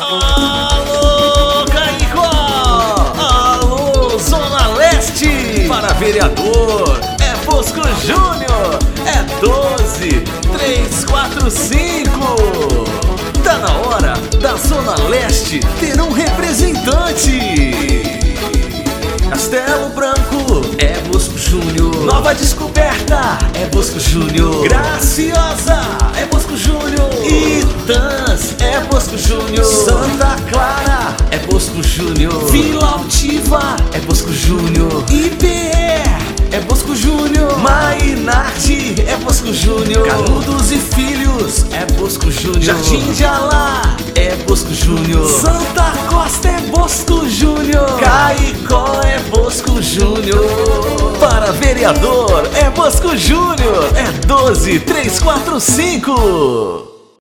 Alô, Caicó! Alô, Zona Leste! Para vereador, é Bosco Júnior! É 12-345! Tá na hora da Zona Leste ter um representante! Castelo Branco é Bosco Júnior. Nova Descoberta é Bosco Júnior. Graciosa é Bosco Júnior. Itãs é Bosco Júnior. Santa Clara é Bosco Júnior. Vila Altiva é Bosco Júnior. IPE é Bosco Júnior. Mainarte é Bosco Júnior. Canudos e Filhos é Bosco Júnior. Jardim de Alá é Bosco Júnior. Santa Costa é Bosco Júnior. Caicó é Bosco Júnior. Para vereador é Bosco Júnior. É 12-345.